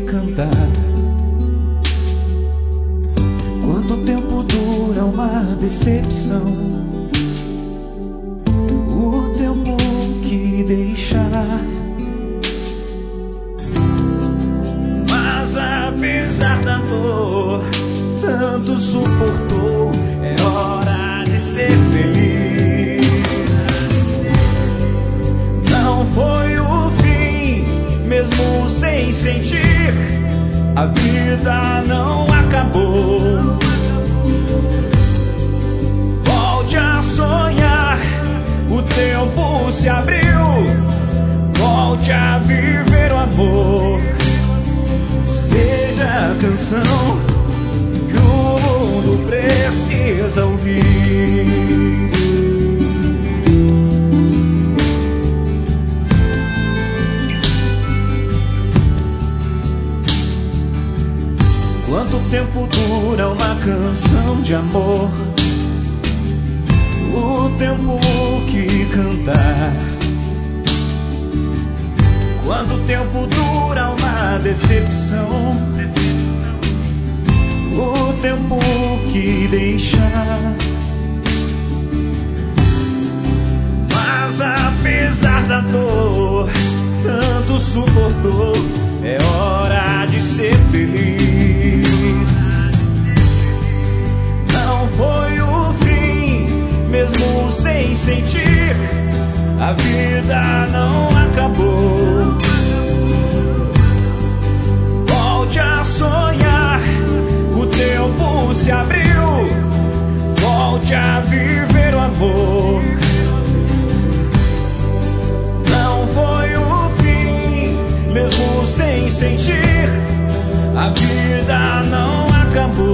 cantar. Quanto tempo dura uma decepção? O tempo que deixar. Mas apesar da dor, tanto suportou, é hora de ser feliz. Não foi o fim, mesmo sem sentir, a vida não acabou. Volte a sonhar, o tempo se abriu. Volte a viver o amor. Seja a canção que o mundo precisa ouvir. Quanto tempo dura uma canção de amor? O tempo que cantar. Quanto tempo dura uma decepção? O tempo que deixar. Mas apesar da dor, tanto suportou, é hora de ser feliz. Não foi o fim, mesmo sem sentir, a vida não acabou. Volte a sonhar, o tempo se abriu. Volte a viver o amor. Não foi o fim, mesmo sem sentir, a vida não acabou.